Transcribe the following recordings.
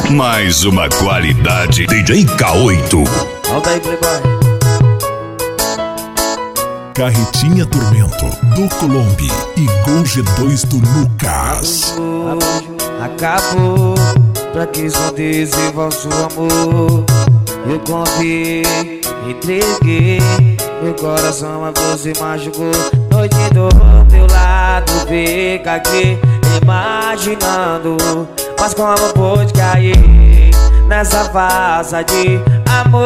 Mais uma qualidade DJ K8. Volta aí, Playboy. Carretinha Tormento do Colombi e Gol G2 do Lucas. Acabou, pra que só desenvolve o amor. Eu confiei, entreguei meu coração, mas você machucou. Noite do meu lado, fica aqui imaginando, mas como pôde cair nessa farsa de amor.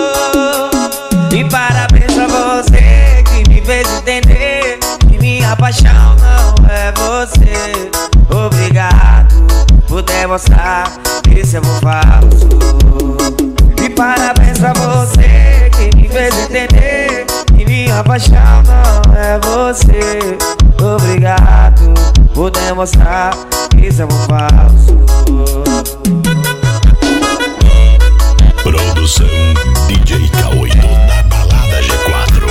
E parabéns pra você que me fez entender que minha paixão não é você. Obrigado por demonstrar que esse amor falso. E parabéns pra você que me fez entender que minha paixão não é você. Obrigado por demonstrar que esse amor falso. Produção DJ K8 da Balada G4.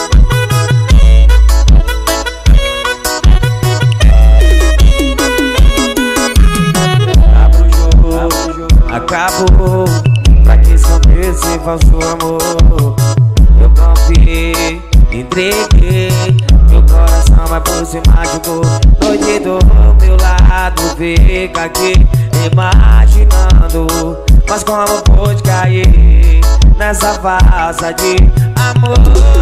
Acabou, pra que esconder esse falso amor. Eu confiei, entreguei meu coração, mas você machucou. Noite do meu lado, fica aqui imaginando, mas como pôde cair nessa farsa de amor.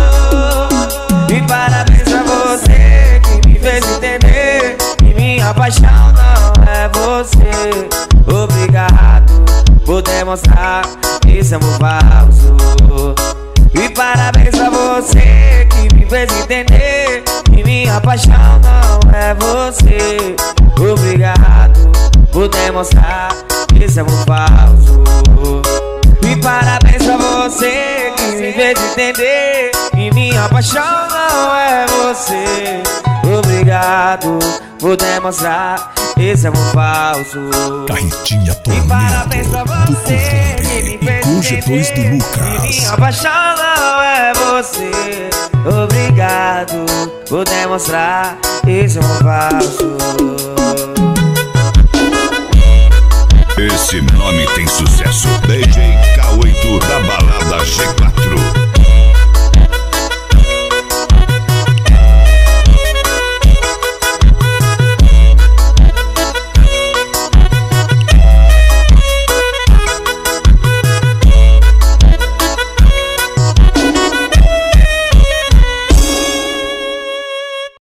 E parabéns pra você que me fez entender que minha paixão não é você. Obrigado por demonstrar que esse amor falso. E parabéns pra você que me fez entender que minha paixão não é você. Obrigado por demonstrar que esse amor falso. E parabéns pra você que me fez entender que minha paixão não é você. Obrigado por demonstrar esse amor falso. Carretinha Tormento do Colombi e Gol G2 do Lucas. Minha paixão não é você. Obrigado por demonstrar esse amor falso. Esse nome tem sucesso. DJ K8 da Balada G4.